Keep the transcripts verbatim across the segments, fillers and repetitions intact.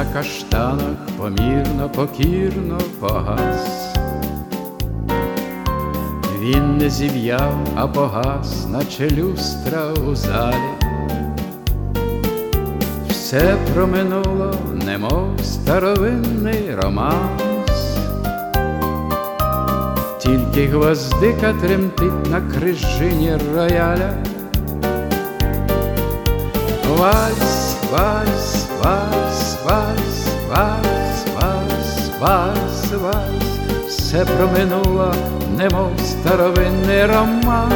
каштанах помірно, покірно погас. Він не зів'яв, а погас, наче люстра у залі. Все проминуло, немов старовинний романс. Тільки гвоздика тремтить на крижині рояля. Вальс, вальс, вальс, вальс, вальс, вальс, вальс, вальс. Все проминуло, немов старовинний романс.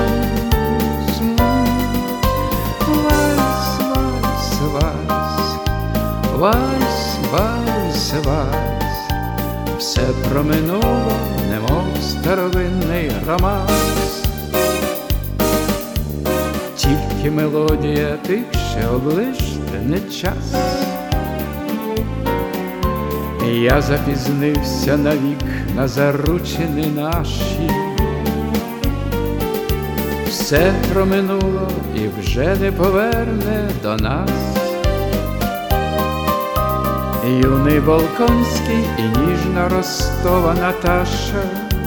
Вальс, вальс, вальс, вальс, вальс, вальс. Все проминуло, немов старовинний романс. Тільки мелодія тихше, оближте не час. Я запізнився навік на заручини наші. Все проминуло і вже не поверне до нас. Юний Болконський і ніжна Ростова Наташа.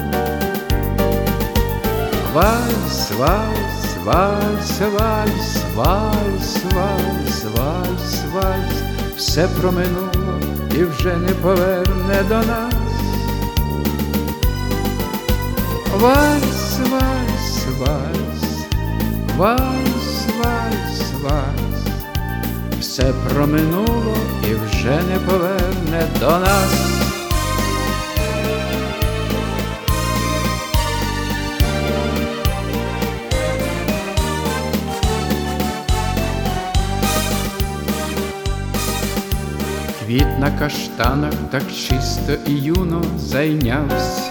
Вальс, вальс, вальс, вальс, вальс, вальс, вальс, вальс. Все проминуло і вже не поверне до нас. Вальс, вальс, вальс, вальс, вальс, вальс. Все проминуло і вже не поверне до нас. Квіт на каштанах так чисто і юно зайнявся.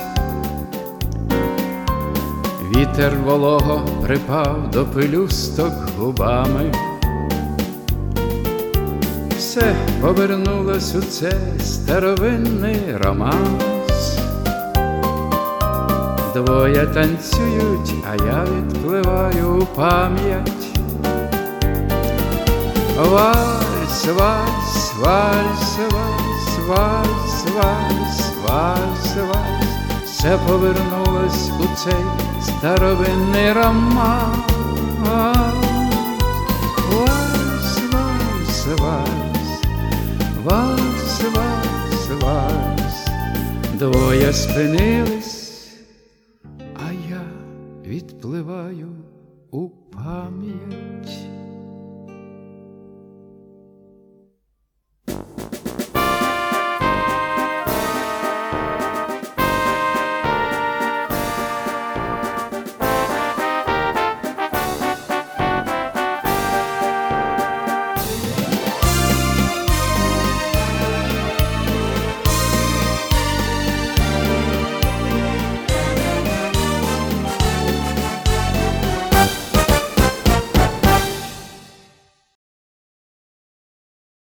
Вітер волого припав до пелюсток губами. Все повернулось у цей старовинний романс. Двоє танцюють, а я відпливаю у пам'ять. Вальс, вальс, вальс, вальс, вальс, вальс, вальс, вальс. Все повернулось у цей старовинний романс. Вальс, вальс, вальс, вальс, вальс, вальс. Двоє спинились, а я відпливаю у пам'ять.